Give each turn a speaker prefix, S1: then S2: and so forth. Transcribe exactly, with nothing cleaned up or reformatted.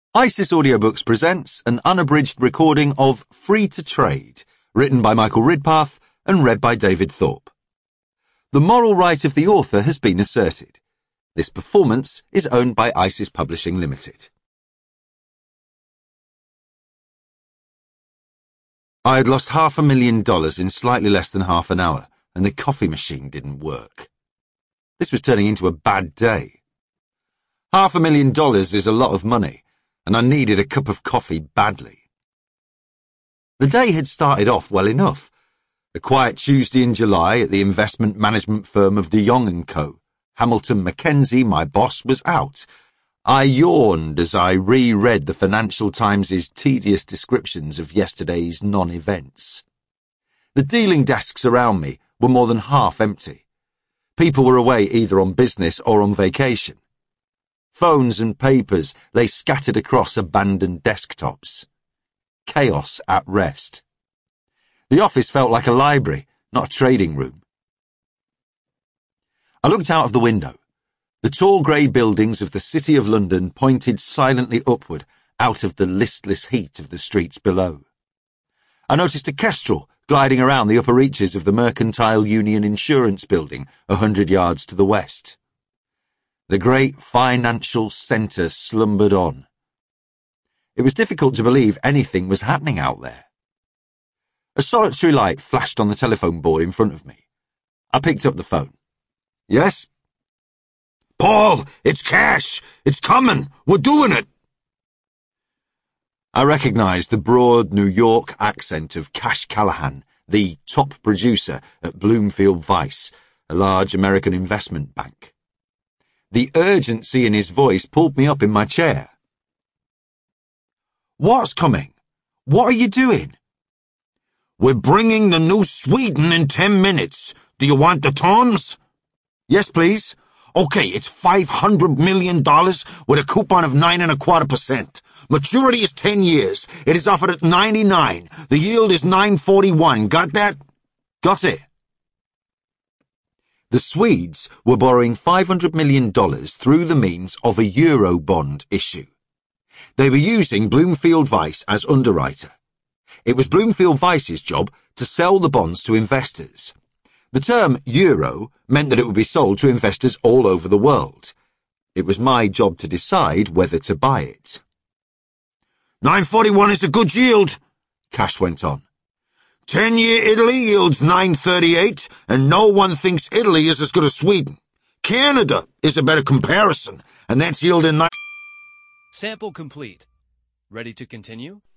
S1: ISIS Audiobooks presents an unabridged recording of Free to Trade, written by Michael Ridpath and read by David Thorpe. The moral right of the author has been asserted. This performance is owned by ISIS Publishing Limited. I had lost half a million dollars in slightly less than half an hour, and the coffee machine didn't work. This was turning into a bad day. Half a million dollars is a lot of money, and I needed a cup of coffee badly. The day had started off well enough. A quiet Tuesday in July at the investment management firm of De Jong and Co. Hamilton Mackenzie, my boss, was out. I yawned as I re-read the Financial Times' tedious descriptions of yesterday's non-events. The dealing desks around me were more than half empty. People were away either on business or on vacation. Phones and papers lay scattered across abandoned desktops. Chaos at rest. The office felt like a library, not a trading room. I looked out of the window. The tall grey buildings of the City of London pointed silently upward out of the listless heat of the streets below. I noticed a kestrel gliding around the upper reaches of the Mercantile Union Insurance Building a hundred yards to the west. The great financial centre slumbered on. It was difficult to believe anything was happening out there. A solitary light flashed on the telephone board in front of me. I picked up the phone. Yes?
S2: Paul, it's Cash. It's coming. We're doing it.
S1: I recognised the broad New York accent of Cash Callahan, the top producer at Bloomfield Vice, a large American investment bank. The urgency in his voice pulled me up in my chair. What's coming? What are you doing?
S2: We're bringing the new Sweden in ten minutes. Do you want the terms?
S1: Yes, please.
S2: Okay, it's five hundred million dollars with a coupon of nine and a quarter percent. Maturity is ten years. It is offered at ninety-nine. The yield is nine forty-one. Got that?
S1: Got it. The Swedes were borrowing five hundred million dollars through the means of a Eurobond issue. They were using Bloomfield Vice as underwriter. It was Bloomfield Vice's job to sell the bonds to investors. The term Euro meant that it would be sold to investors all over the world. It was my job to decide whether to buy it.
S2: nine forty-one is a good yield,
S1: Cash went on.
S2: Ten-year Italy yields nine thirty-eight, and no one thinks Italy is as good as Sweden. Canada is a better comparison, and that's yielding nine...
S3: Sample complete. Ready to continue?